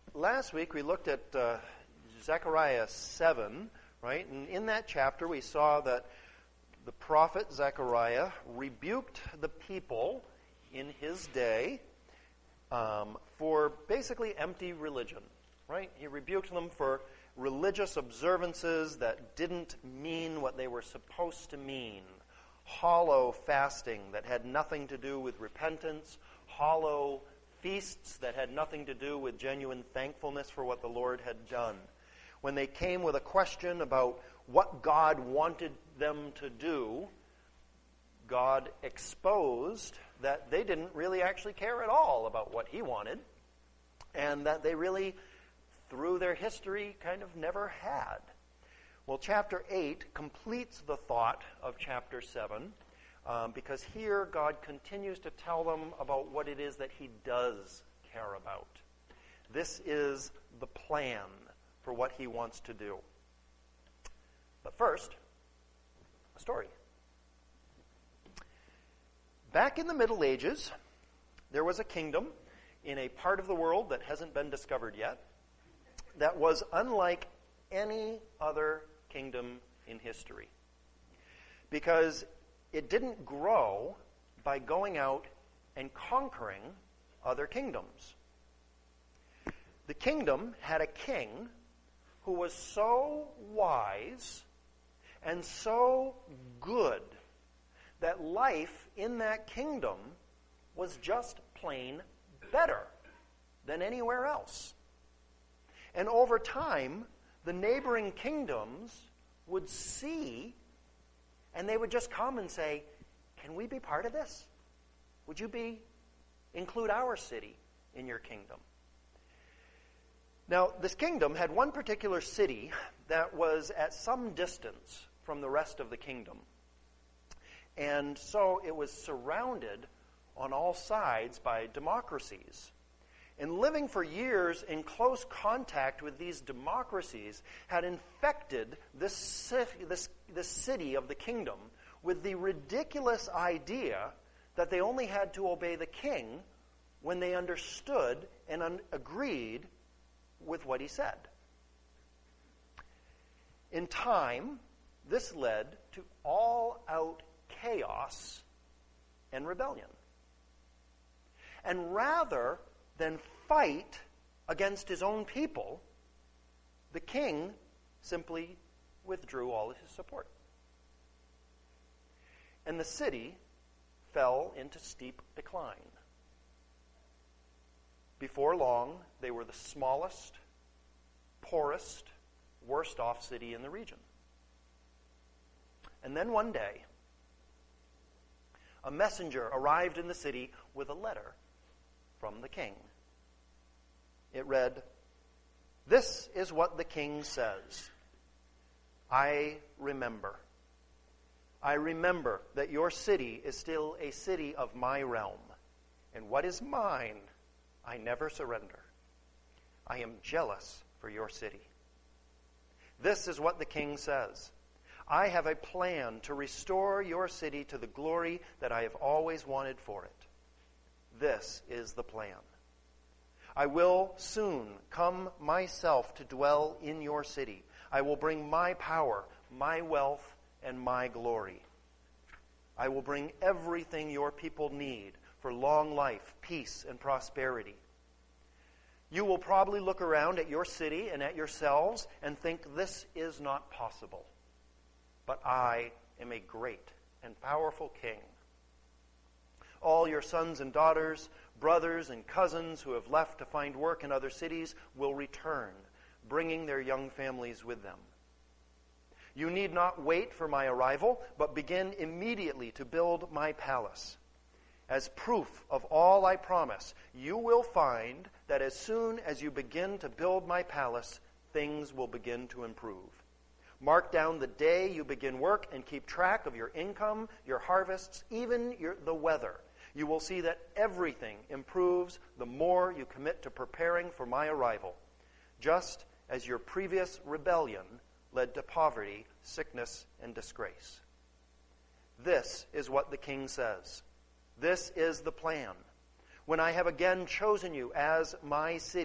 last week we looked at Zechariah 7, right? And in that chapter we saw that the prophet Zechariah rebuked the people in his day for basically empty religion, right? He rebuked them for religious observances that didn't mean what they were supposed to mean. Hollow fasting that had nothing to do with repentance, hollow feasts that had nothing to do with genuine thankfulness for what the Lord had done. When they came with a question about what God wanted them to do, God exposed that they didn't really actually care at all about what he wanted, and that they really, through their history, kind of never had. Well, chapter 8 completes the thought of chapter 7, because here God continues to tell them about what it is that he does care about. This is the plan for what he wants to do. But first, a story. Back in the Middle Ages, there was a kingdom in a part of the world that hasn't been discovered yet that was unlike any other kingdom in history, because it didn't grow by going out and conquering other kingdoms. The kingdom had a king who was so wise and so good that life in that kingdom was just plain better than anywhere else. And over time, the neighboring kingdoms would see, and they would just come and say, "Can we be part of this? Would you include our city in your kingdom?" Now, this kingdom had one particular city that was at some distance from the rest of the kingdom. And so it was surrounded on all sides by democracies. And living for years in close contact with these democracies had infected this city of the kingdom with the ridiculous idea that they only had to obey the king when they understood and agreed with what he said. In time, this led to all-out chaos and rebellion. And rather than fight against his own people, the king simply withdrew all of his support. And the city fell into steep decline. Before long, they were the smallest, poorest, worst-off city in the region. And then one day, a messenger arrived in the city with a letter from the king. It read, "This is what the king says. I remember that your city is still a city of my realm, and what is mine I never surrender. I am jealous for your city. This is what the king says. I have a plan to restore your city to the glory that I have always wanted for it. This is the plan. I will soon come myself to dwell in your city. I will bring my power, my wealth, and my glory. I will bring everything your people need for long life, peace, and prosperity. You will probably look around at your city and at yourselves and think this is not possible. But I am a great and powerful king. All your sons and daughters, brothers and cousins who have left to find work in other cities will return, bringing their young families with them. You need not wait for my arrival, but begin immediately to build my palace. As proof of all I promise, you will find that as soon as you begin to build my palace, things will begin to improve. Mark down the day you begin work and keep track of your income, your harvests, even the weather. You will see that everything improves the more you commit to preparing for my arrival, just as your previous rebellion led to poverty, sickness, and disgrace. This is what the king says. This is the plan. When I have again chosen you as my city,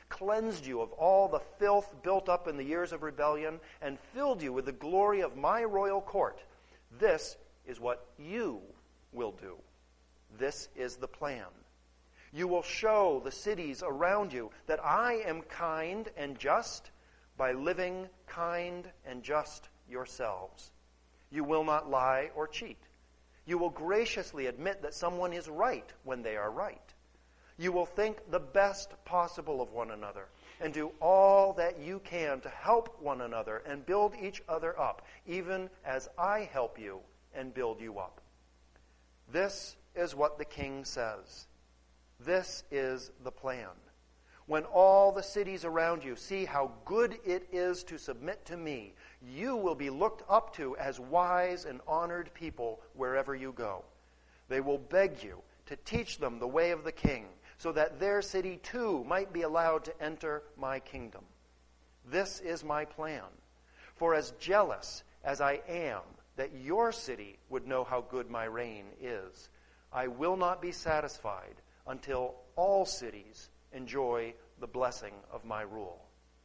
cleansed you of all the filth built up in the years of rebellion, and filled you with the glory of my royal court. This is what you will do. This is the plan. You will show the cities around you that I am kind and just by living kind and just yourselves. You will not lie or cheat. You will graciously admit that someone is right when they are right. You will think the best possible of one another and do all that you can to help one another and build each other up, even as I help you and build you up. This is what the king says. This is the plan. When all the cities around you see how good it is to submit to me, you will be looked up to as wise and honored people wherever you go. They will beg you to teach them the way of the king, so that their city too might be allowed to enter my kingdom. This is my plan. For as jealous as I am that your city would know how good my reign is, I will not be satisfied until all cities enjoy the blessing of my rule.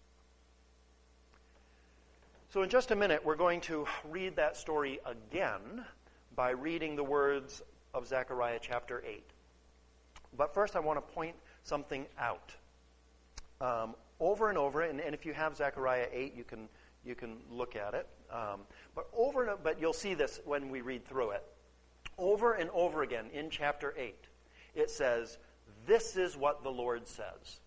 So in just a minute, we're going to read that story again by reading the words of Zechariah chapter 8. But first I want to point something out. Over and over, and if you have Zechariah 8, you can look at it. But you'll see this when we read through it. Over and over again in chapter 8, it says, "This is what the Lord says."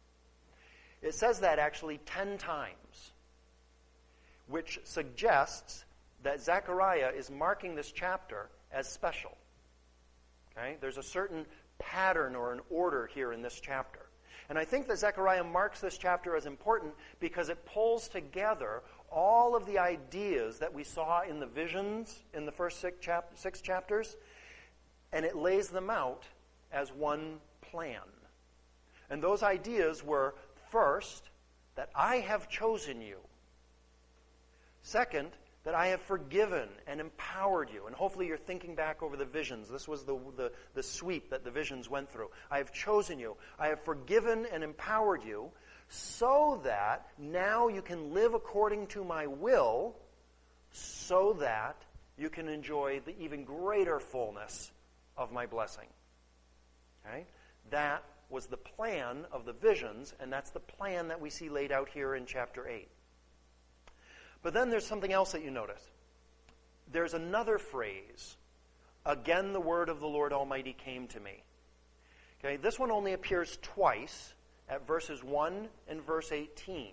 It says that actually 10 times, which suggests that Zechariah is marking this chapter as special. Okay? There's a certain pattern or an order here in this chapter. And I think that Zechariah marks this chapter as important because it pulls together all of the ideas that we saw in the visions in the first 6 chapters, and it lays them out as one plan. And those ideas were, first, that I have chosen you. Second, that I have forgiven and empowered you. And hopefully you're thinking back over the visions. This was the sweep that the visions went through. I have chosen you. I have forgiven and empowered you so that now you can live according to my will, so that you can enjoy the even greater fullness of my blessing. Okay? That was the plan of the visions, and that's the plan that we see laid out here in chapter 8. But then there's something else that you notice. There's another phrase. Again, the word of the Lord Almighty came to me. Okay, this one only appears twice at verses 1 and verse 18.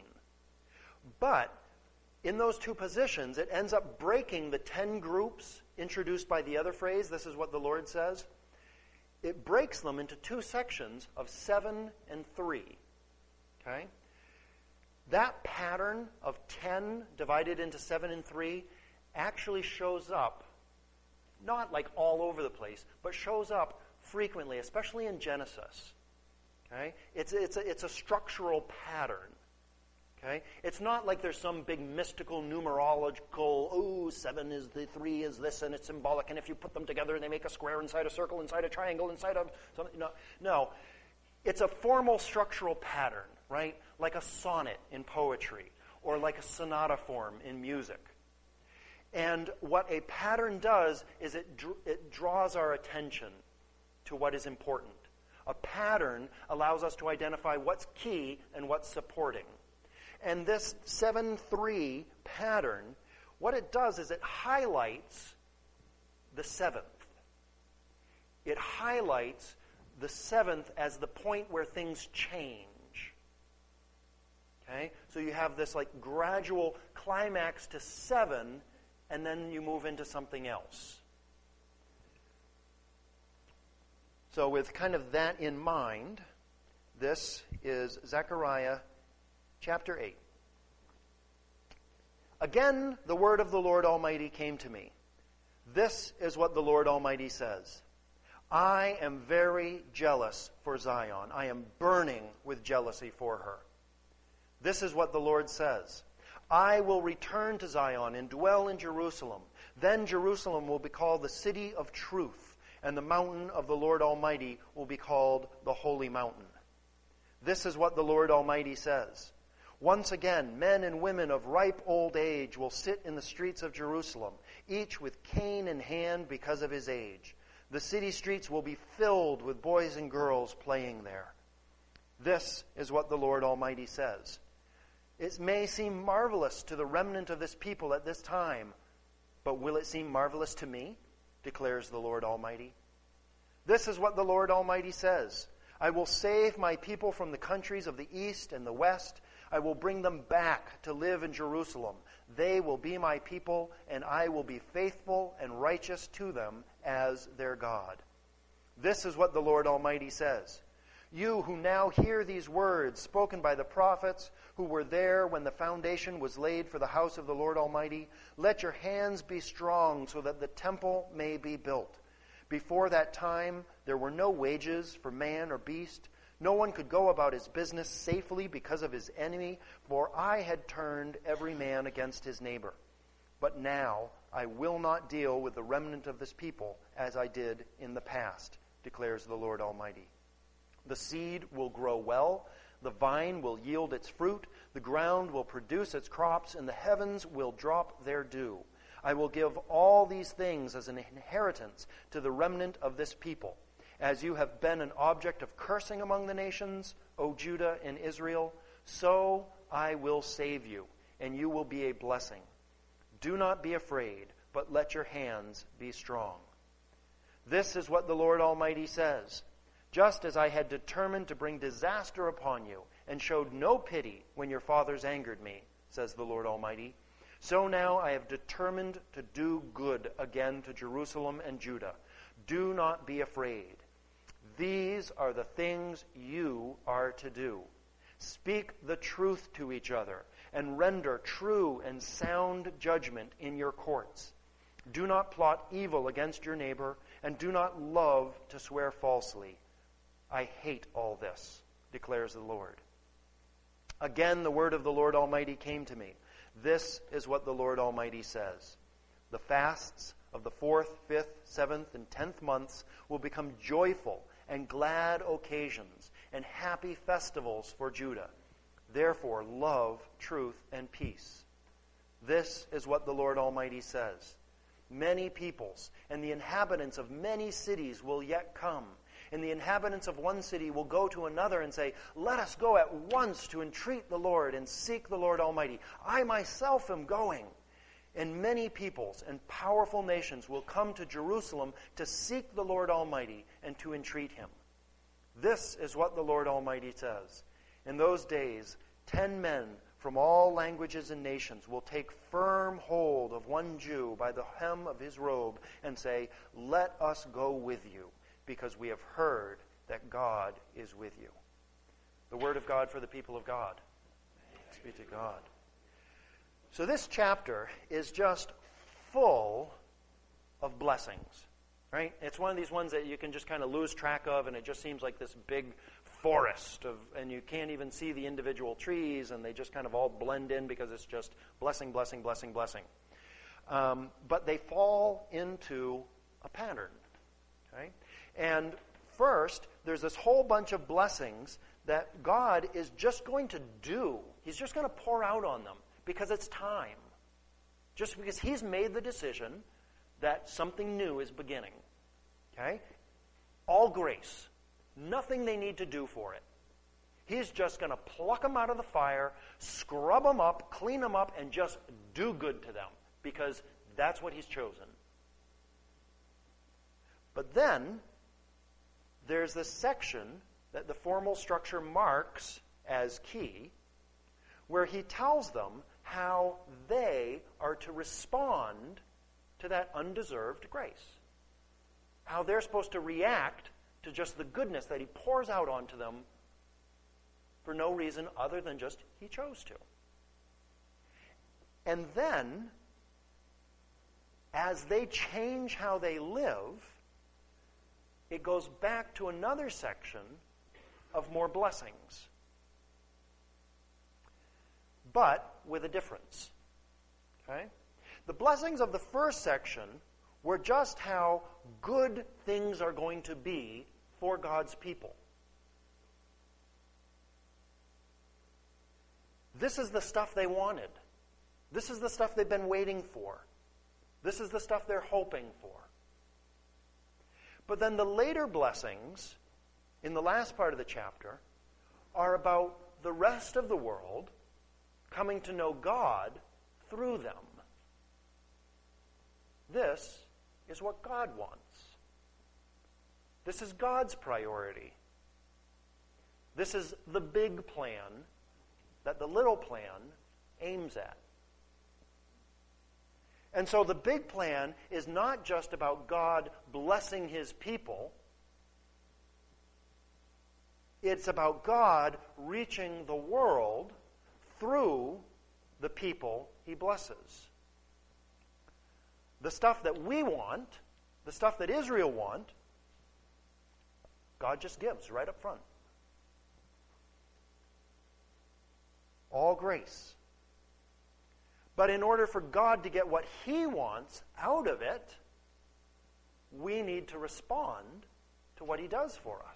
But in those two positions, it ends up breaking the 10 groups introduced by the other phrase. This is what the Lord says. It breaks them into 2 sections of 7 and 3. Okay? That pattern of 10 divided into 7 and 3 actually shows up, not like all over the place, but shows up frequently, especially in Genesis. Okay? It's a structural pattern. Okay? It's not like there's some big mystical numerological, 7 is the 3 is this, and it's symbolic, and if you put them together, they make a square inside a circle, inside a triangle, inside of something. No. It's a formal structural pattern, right? Like a sonnet in poetry, or like a sonata form in music. And what a pattern does is it draws our attention to what is important. A pattern allows us to identify what's key and what's supporting. And this 7-3 pattern, what it does is it highlights the 7th. It highlights the 7th as the point where things change. Okay? So you have this like gradual climax to 7, and then you move into something else. So with kind of that in mind, this is Zechariah chapter 8. Again, the word of the Lord Almighty came to me. This is what the Lord Almighty says. I am very jealous for Zion. I am burning with jealousy for her. This is what the Lord says. I will return to Zion and dwell in Jerusalem. Then Jerusalem will be called the city of truth, and the mountain of the Lord Almighty will be called the holy mountain. This is what the Lord Almighty says. Once again, men and women of ripe old age will sit in the streets of Jerusalem, each with cane in hand because of his age. The city streets will be filled with boys and girls playing there. This is what the Lord Almighty says. It may seem marvelous to the remnant of this people at this time, but will it seem marvelous to me? Declares the Lord Almighty. This is what the Lord Almighty says. I will save my people from the countries of the east and the west. I will bring them back to live in Jerusalem. They will be my people, and I will be faithful and righteous to them as their God. This is what the Lord Almighty says. You who now hear these words spoken by the prophets who were there when the foundation was laid for the house of the Lord Almighty, let your hands be strong so that the temple may be built. Before that time, there were no wages for man or beast. No one could go about his business safely because of his enemy, for I had turned every man against his neighbor. But now I will not deal with the remnant of this people as I did in the past, declares the Lord Almighty. The seed will grow well, the vine will yield its fruit, the ground will produce its crops, and the heavens will drop their dew. I will give all these things as an inheritance to the remnant of this people. As you have been an object of cursing among the nations, O Judah and Israel, so I will save you, and you will be a blessing. Do not be afraid, but let your hands be strong. This is what the Lord Almighty says. Just as I had determined to bring disaster upon you, and showed no pity when your fathers angered me, says the Lord Almighty, so now I have determined to do good again to Jerusalem and Judah. Do not be afraid. These are the things you are to do. Speak the truth to each other, and render true and sound judgment in your courts. Do not plot evil against your neighbor, and do not love to swear falsely. I hate all this, declares the Lord. Again, the word of the Lord Almighty came to me. This is what the Lord Almighty says. The fasts of the 4th, 5th, 7th, and 10th months will become joyful and glad occasions and happy festivals for Judah. Therefore, love, truth, and peace. This is what the Lord Almighty says. Many peoples and the inhabitants of many cities will yet come. And the inhabitants of one city will go to another and say, let us go at once to entreat the Lord and seek the Lord Almighty. I myself am going. And many peoples and powerful nations will come to Jerusalem to seek the Lord Almighty and to entreat him. This is what the Lord Almighty says. In those days, 10 men from all languages and nations will take firm hold of one Jew by the hem of his robe and say, let us go with you, because we have heard that God is with you. The word of God for the people of God. Thanks be to God. So this chapter is just full of blessings, right? It's one of these ones that you can just kind of lose track of, and it just seems like this big forest and you can't even see the individual trees, and they just kind of all blend in because it's just blessing, blessing, blessing, blessing. But they fall into a pattern, okay? And first, there's this whole bunch of blessings that God is just going to do. He's just going to pour out on them because it's time. Just because he's made the decision that something new is beginning. Okay? All grace. Nothing they need to do for it. He's just going to pluck them out of the fire, scrub them up, clean them up, and just do good to them because that's what he's chosen. But then there's this section that the formal structure marks as key, where he tells them how they are to respond to that undeserved grace. How they're supposed to react to just the goodness that he pours out onto them for no reason other than just he chose to. And then, as they change how they live, it goes back to another section of more blessings. But with a difference. Okay? The blessings of the first section were just how good things are going to be for God's people. this is the stuff they wanted. This is the stuff they've been waiting for. This is the stuff they're hoping for. But then the later blessings, in the last part of the chapter, are about the rest of the world coming to know God through them. This is what God wants. This is God's priority. This is the big plan that the little plan aims at. And so the big plan is not just about God blessing his people. It's about God reaching the world through the people he blesses. The stuff that we want, the stuff that Israel want, God just gives right up front. All grace. But in order for God to get what he wants out of it, we need to respond to what he does for us.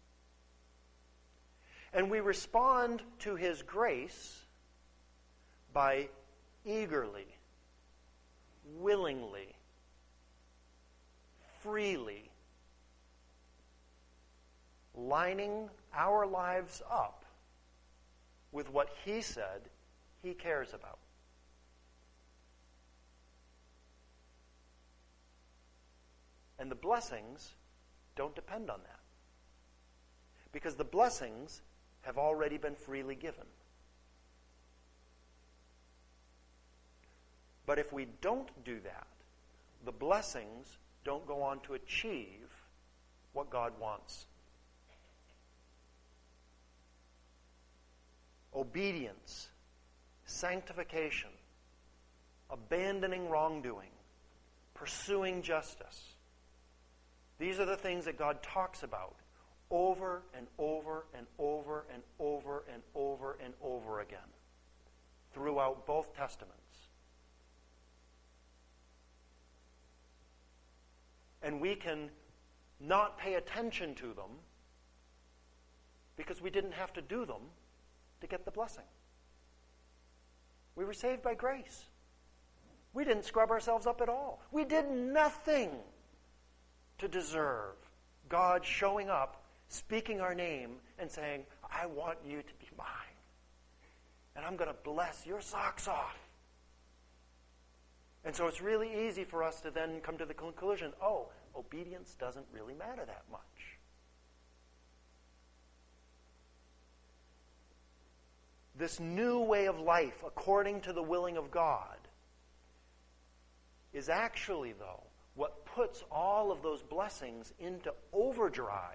And we respond to his grace by eagerly, willingly, freely lining our lives up with what he said he cares about. And the blessings don't depend on that. Because the blessings have already been freely given. But if we don't do that, the blessings don't go on to achieve what God wants. Obedience, sanctification, abandoning wrongdoing, pursuing justice. These are the things that God talks about over and over and over and over and over and over again throughout both Testaments. And we can not pay attention to them because we didn't have to do them to get the blessing. We were saved by grace. We didn't scrub ourselves up at all. We did nothing to deserve God showing up, speaking our name, and saying, I want you to be mine. And I'm going to bless your socks off. And so it's really easy for us to then come to the conclusion, oh, obedience doesn't really matter that much. This new way of life, according to the willing of God, is actually, though, what puts all of those blessings into overdrive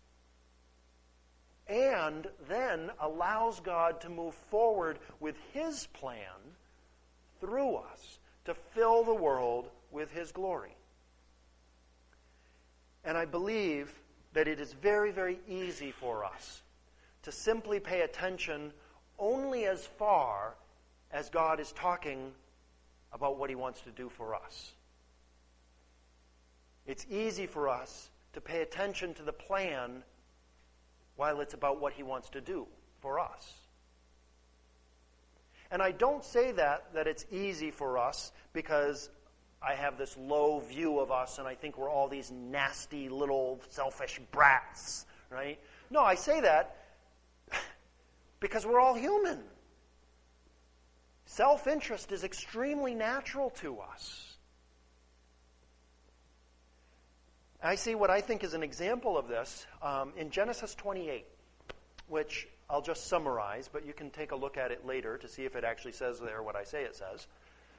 and then allows God to move forward with his plan through us to fill the world with his glory. And I believe that it is very, very easy for us to simply pay attention only as far as God is talking about what he wants to do for us. It's easy for us to pay attention to the plan while it's about what he wants to do for us. And I don't say that it's easy for us because I have this low view of us and I think we're all these nasty little selfish brats, right? No, I say that because we're all human. Self-interest is extremely natural to us. I see what I think is an example of this in Genesis 28, which I'll just summarize, but you can take a look at it later to see if it actually says there what I say it says.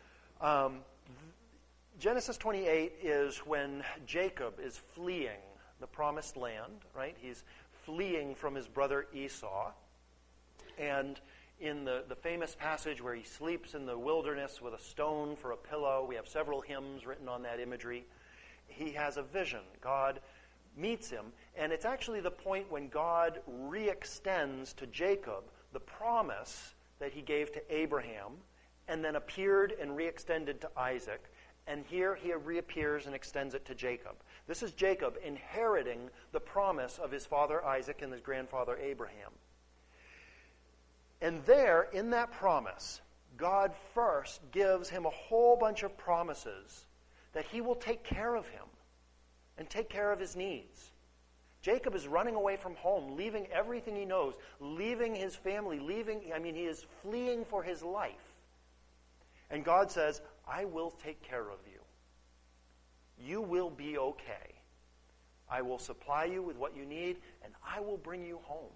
Genesis 28 is when Jacob is fleeing the promised land, right? He's fleeing from his brother Esau. And in the famous passage where he sleeps in the wilderness with a stone for a pillow, we have several hymns written on that imagery. He has a vision. God meets him, and it's actually the point when God re-extends to Jacob the promise that he gave to Abraham, and then appeared and re-extended to Isaac, and here he reappears and extends it to Jacob. This is Jacob inheriting the promise of his father Isaac and his grandfather Abraham. And there, in that promise, God first gives him a whole bunch of promises that he will take care of him and take care of his needs. Jacob is running away from home, leaving everything he knows, leaving his family, he is fleeing for his life. And God says, I will take care of you. You will be okay. I will supply you with what you need, and I will bring you home.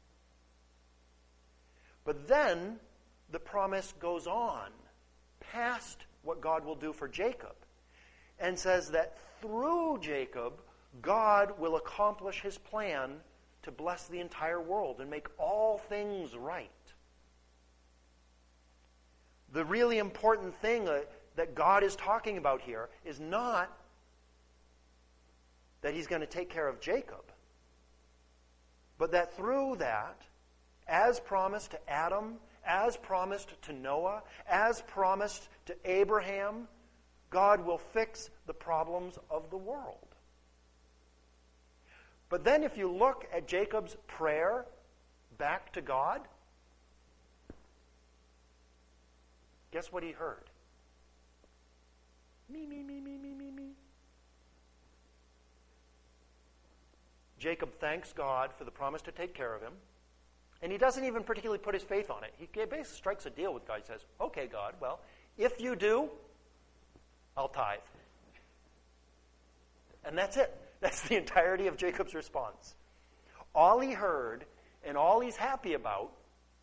But then the promise goes on past what God will do for Jacob and says that through Jacob, God will accomplish his plan to bless the entire world and make all things right. The really important thing that God is talking about here is not that he's going to take care of Jacob, but that through that, as promised to Adam, as promised to Noah, as promised to Abraham, God will fix the problems of the world. But then if you look at Jacob's prayer back to God, guess what he heard? Me, me, me, me, me, me, me. Jacob thanks God for the promise to take care of him. And he doesn't even particularly put his faith on it. He basically strikes a deal with God. He says, okay, God, well, if you do, I'll tithe. And that's it. That's the entirety of Jacob's response. All he heard and all he's happy about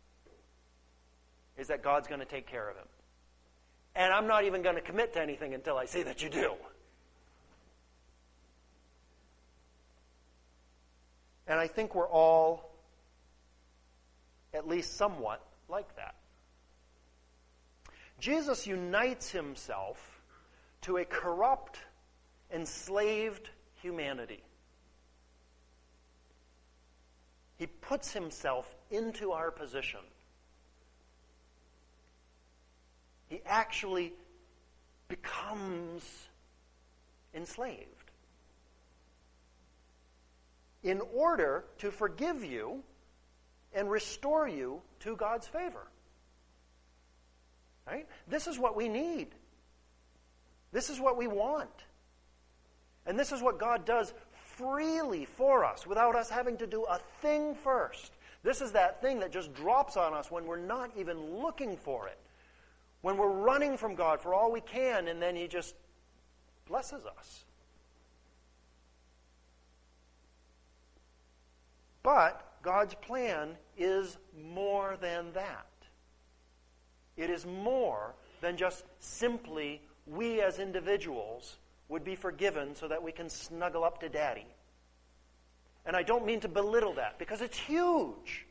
is that God's going to take care of him. And I'm not even going to commit to anything until I say that you do. And I think we're all at least somewhat like that. Jesus unites himself to a corrupt, enslaved humanity. He puts himself into our position. He actually becomes enslaved in order to forgive you and restore you to God's favor. Right? This is what we need. This is what we want. And this is what God does freely for us without us having to do a thing first. This is that thing that just drops on us when we're not even looking for it. When we're running from God for all we can, and then he just blesses us. But God's plan is more than that. It is more than just simply we as individuals would be forgiven so that we can snuggle up to Daddy. And I don't mean to belittle that, because it's huge.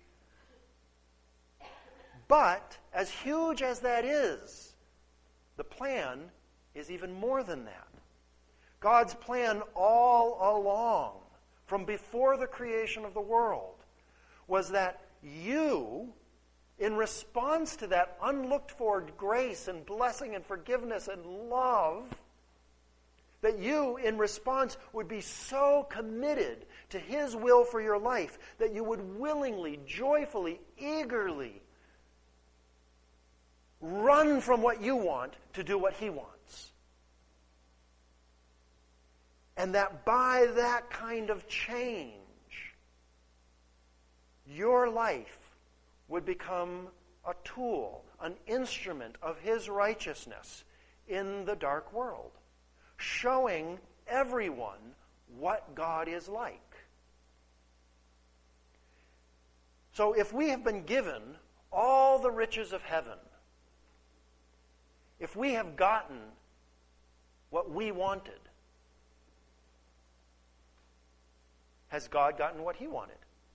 But as huge as that is, the plan is even more than that. God's plan all along, from before the creation of the world, was that you, in response to that unlooked-for grace and blessing and forgiveness and love, that you, in response, would be so committed to his will for your life that you would willingly, joyfully, eagerly run from what you want to do what he wants. And that by that kind of change, your life would become a tool, an instrument of his righteousness in the dark world, showing everyone what God is like. So if we have been given all the riches of heaven, if we have gotten what we wanted, has God gotten what he wanted?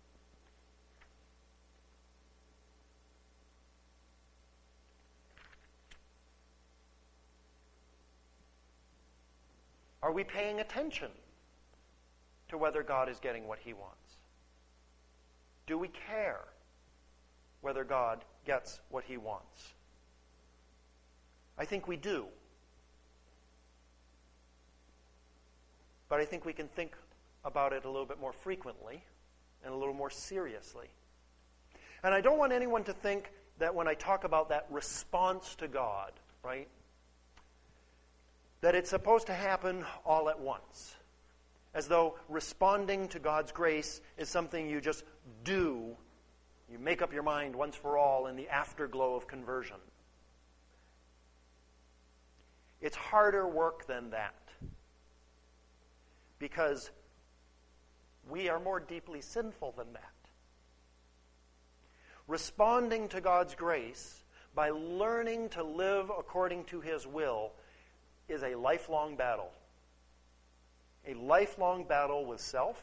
Are we paying attention to whether God is getting what he wants? Do we care whether God gets what he wants? I think we do. But I think we can think about it a little bit more frequently and a little more seriously. And I don't want anyone to think that when I talk about that response to God, right, that it's supposed to happen all at once. As though responding to God's grace is something you just do. You make up your mind once for all in the afterglow of conversion. It's harder work than that. Because we are more deeply sinful than that. Responding to God's grace by learning to live according to His will is a lifelong battle. A lifelong battle with self.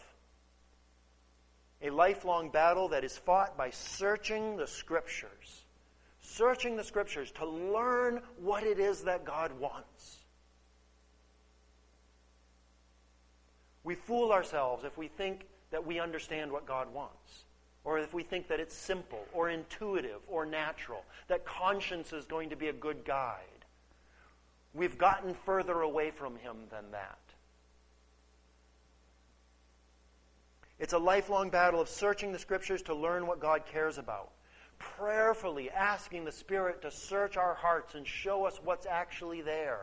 A lifelong battle that is fought by searching the Scriptures. Searching the Scriptures to learn what it is that God wants. We fool ourselves if we think that we understand what God wants. Or if we think that it's simple or intuitive or natural. That conscience is going to be a good guide. We've gotten further away from Him than that. It's a lifelong battle of searching the Scriptures to learn what God cares about. Prayerfully asking the Spirit to search our hearts and show us what's actually there.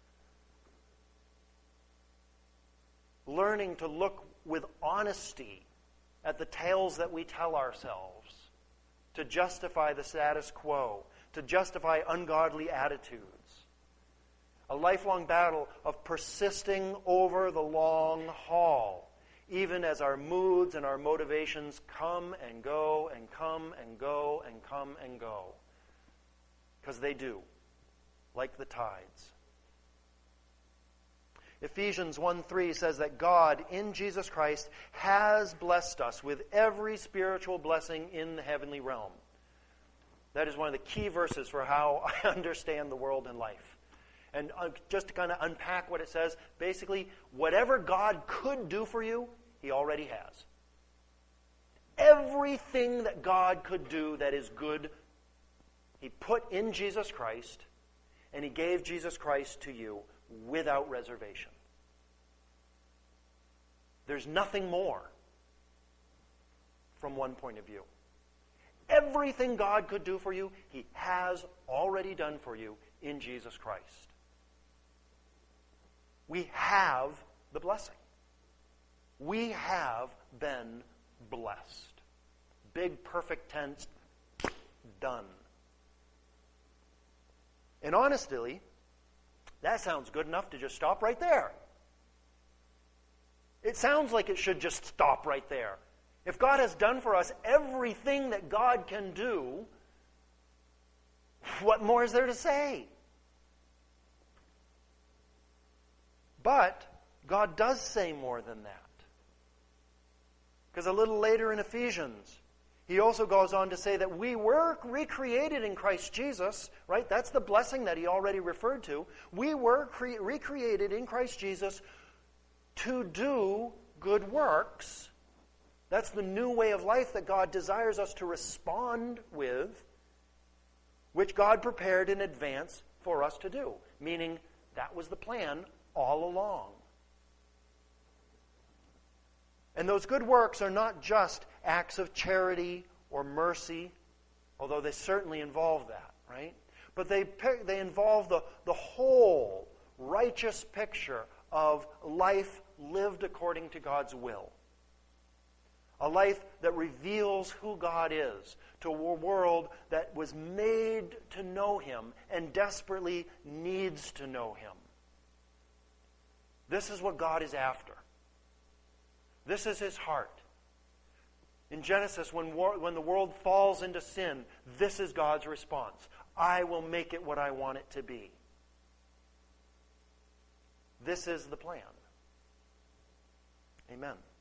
Learning to look with honesty at the tales that we tell ourselves to justify the status quo, to justify ungodly attitudes. A lifelong battle of persisting over the long haul, even as our moods and our motivations come and go and come and go and come and go. Because they do, like the tides. Ephesians 1:3 says that God, in Jesus Christ, has blessed us with every spiritual blessing in the heavenly realm. That is one of the key verses for how I understand the world and life. And just to kind of unpack what it says, basically, whatever God could do for you, He already has. Everything that God could do that is good, He put in Jesus Christ, and He gave Jesus Christ to you without reservation. There's nothing more from one point of view. Everything God could do for you, He has already done for you in Jesus Christ. We have the blessing. We have been blessed. Big perfect tense, done. And honestly, that sounds good enough to just stop right there. It sounds like it should just stop right there. If God has done for us everything that God can do, what more is there to say? But God does say more than that. Because a little later in Ephesians, He also goes on to say that we were recreated in Christ Jesus, right? That's the blessing that He already referred to. We were recreated in Christ Jesus to do good works. That's the new way of life that God desires us to respond with, which God prepared in advance for us to do. Meaning, that was the plan all along. And those good works are not just acts of charity or mercy, although they certainly involve that, right? But they involve the whole righteous picture of life lived according to God's will. A life that reveals who God is to a world that was made to know Him and desperately needs to know Him. This is what God is after. This is His heart. In Genesis, when the world falls into sin, this is God's response. I will make it what I want it to be. This is the plan. Amen.